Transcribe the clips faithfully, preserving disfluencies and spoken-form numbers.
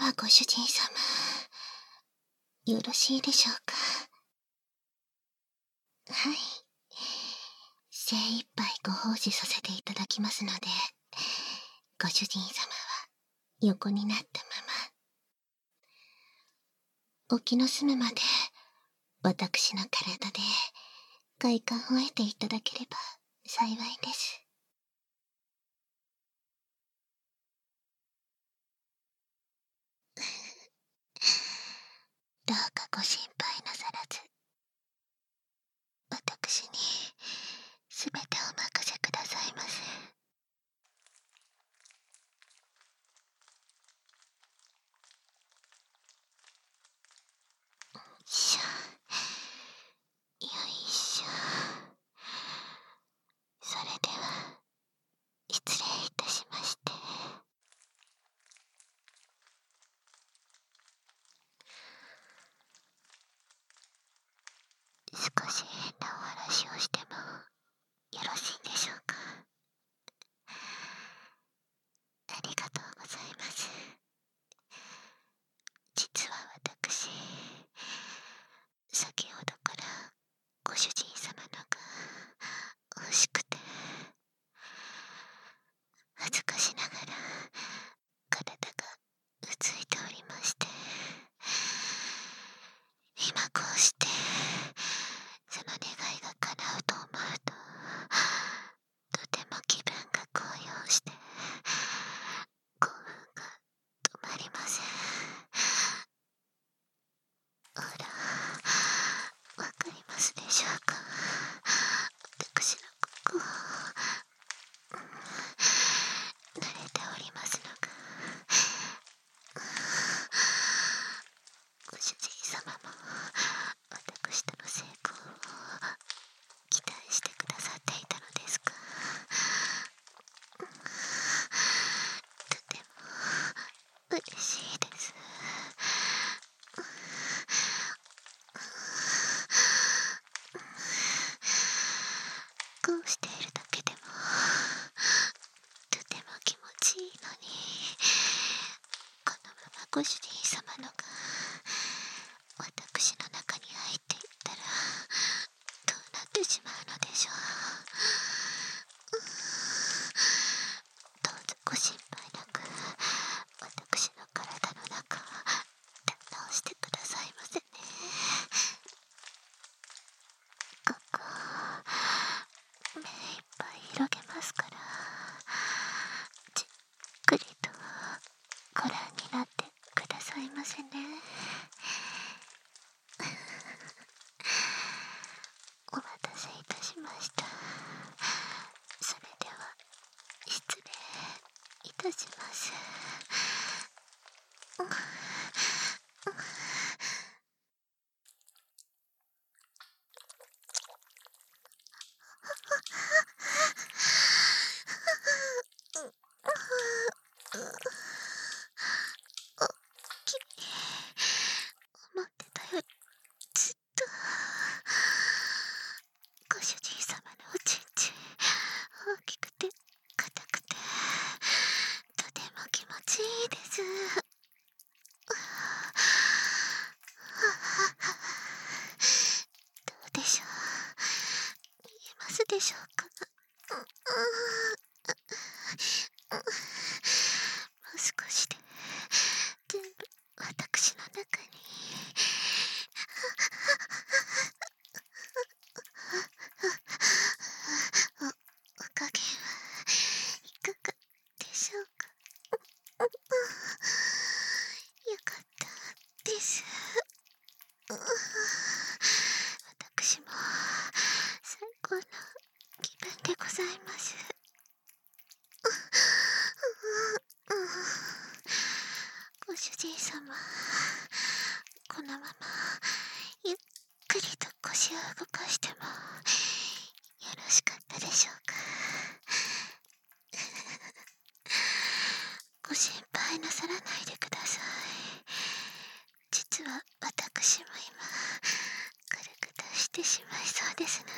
はご主人様、よろしいでしょうか。はい。精一杯ご奉仕させていただきますので、ご主人様は横になったまま、お気の済むまで、私の体で快感を得ていただければ幸いです。どうかご心配なさらず、私にすべてお任せくださいませ。しょ、よいしょ。それでは失礼いたしまして。少し変なお話をしてもよろしいでしょうか。ありがとうございます。実は私、先ほどからご主人様のが欲しくて、恥ずかしながら体がうついておりまして、今こうしてその願いが叶うと思うと、とても気分が高揚して興奮が止まりません。ほら、わかりますでしょうか。私のここ、慣れておりますのが、ご主人様も私との成功を期待してくださっていたのですか。とても嬉しいです。こうしているだけでもとても気持ちいいのに、このままご主人様のが私の中に入っていったらどうなってしまうのでしょう。どうぞご心配なく私の体の中堪能してくださいませね。ここ目いっぱい広げますから、じっくりとご覧になってくださいませね。お待たせいたしました。それでは失礼いたします。思ってたよりずっとご主人様のおちんちん大きくて硬くてとても気持ちいいです。どうでしょう、見えますでしょうか。もう少しで全部私の中にお、お加減はいかがでしょうか。よかったです。私も最高の気分でございます。ご主人様、このままゆっくりと腰を動かしてもよろしかったでしょうか。ご心配なさらないでください。実は私も今軽く出してしまいそうですの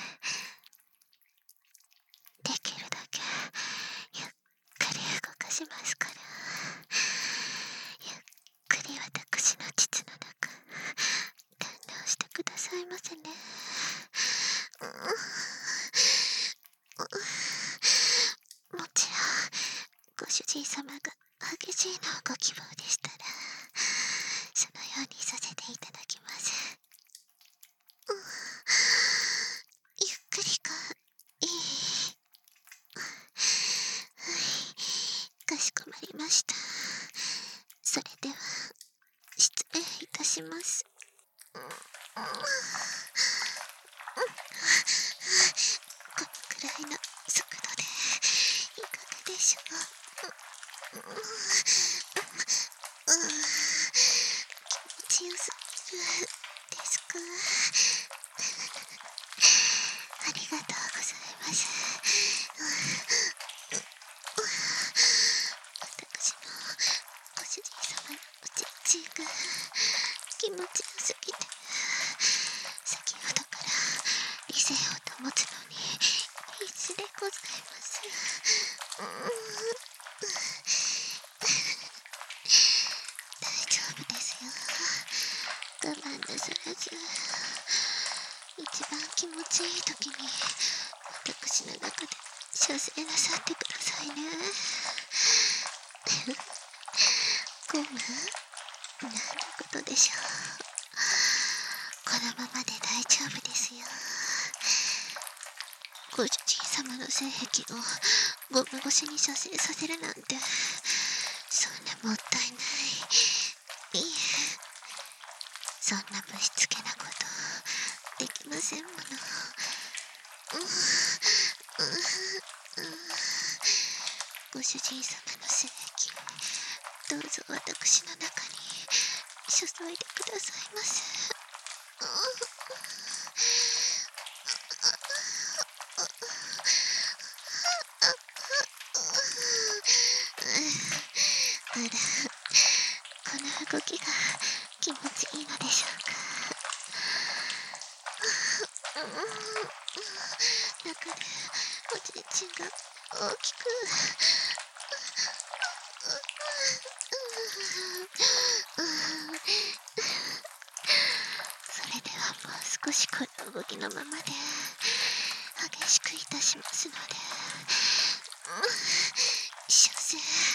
で、できるだけゆっくり動かしますから、ゆっますね。もちろんご主人様が激しいのをご希望でしたらそのようにさせていただきます。ゆっくりかいい。かしこまりました。それでは失礼いたします。このくらいの速度でいかがでしょう。気持ちよすぎるですか。ありがとうございます。私のご主人様のおちんちんが気持ちよすぎて先ほどから理性を保つのに必死でございます。大丈夫ですよ。我慢なさらず一番気持ちいい時に私の中で射精なさってくださいね。ゴムなんてことでしょう。このままで大丈夫ですよ。ご主人様の性癖をゴム越しに射精させるなんてそんなもったいない。いいえ、そんなぶしつけなことできませんもの。うんうん、ご主人様の性癖どうぞ私の中に注いでくださいませ。あら、この動きが気持ちいいのでしょうか。中でおちんちんが大きくそれではもう少しこの動きのままで激しくいたしますので射精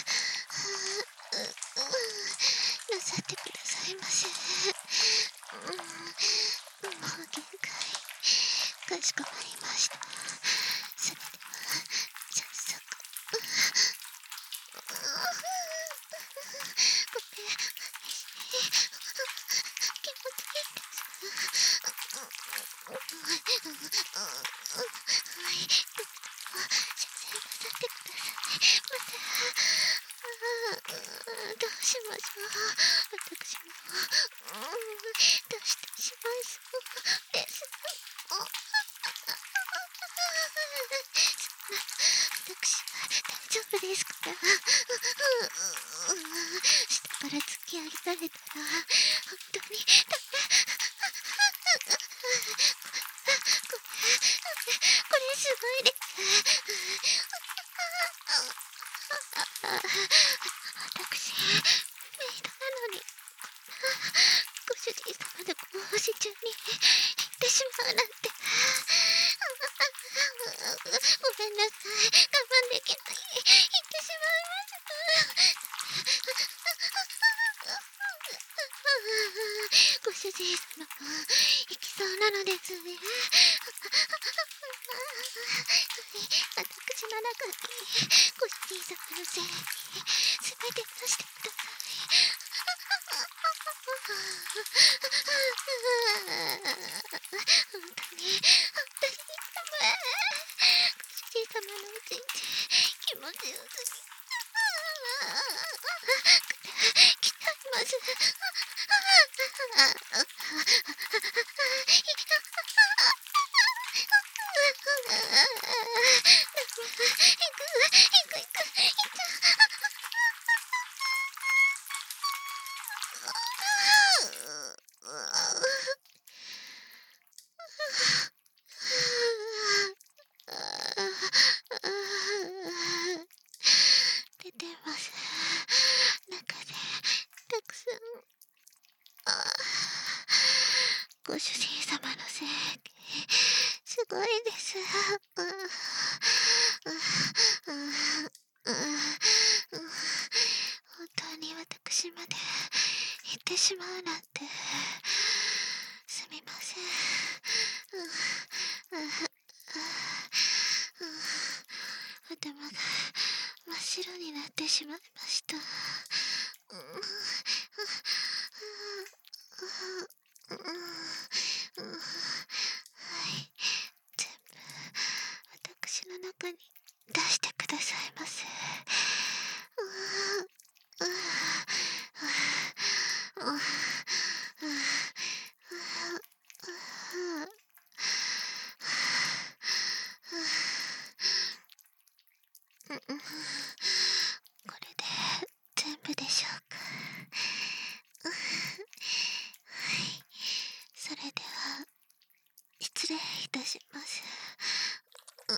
なさってくださいませ。もう限界かしこまりました。それでは早速ごめん気持ちいいです。はい射精なさってくださいませ。どうしましょう。私もどうしてしまいそうです。私は大丈夫ですから。下から突き上げられたら本当にダメ。これすごいです。私メイドなのにご主人様のご奉仕中に行ってしまうなんて。ごめんなさい、我慢できない。行ってしまいます。ご主人様も行きそうなのですね。私の中にご主人様の性器すべて出してください。本当に本当にダメ。ご主人様のおちんちん気持ちよすぎ。鍛えます。出てます。中でたくさん。ご主人様のごいです。うん、うん、うん、うん、うん、本当に私まで言ってしまうなんて、すみません。うん、うん、うん、頭が真っ白になってしまいました。うん、うん、うん、うん、うん、はい、全部私の中に出してくださいませ。うん、うん、うん、うん、うん、うん、うん、これで全部でしょうか。うん、はい、それでは失礼いたします。うん、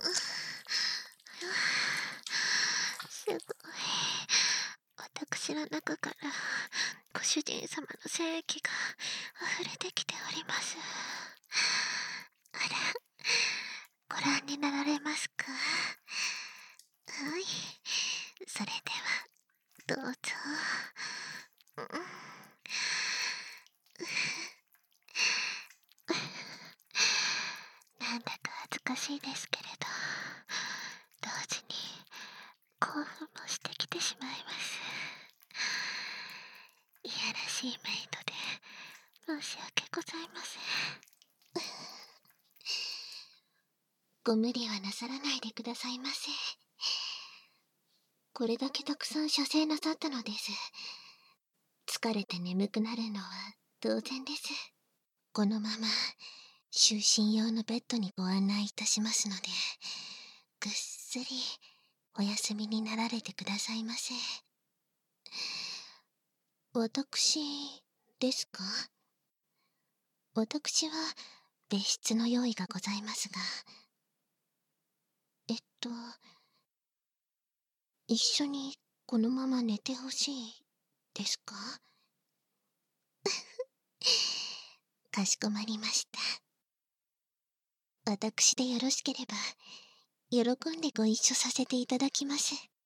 すごい、私の中からご主人様の精液が溢れてきております。あら、ご覧になられますか？はい、それではどうぞ。うん、なんだか恥ずかしいですけれど、同時に興奮もしてきてしまいます。いやらしいメイドで申し訳ございません。ご無理はなさらないでくださいませ。これだけたくさん射精なさったのです。疲れて眠くなるのは当然です。このまま就寝用のベッドにご案内いたしますので、ぐっすりお休みになられてくださいませ。私ですか？私は別室の用意がございますが、えっと、一緒にこのまま寝てほしいですか？かしこまりました。私でよろしければ、喜んでご一緒させていただきます。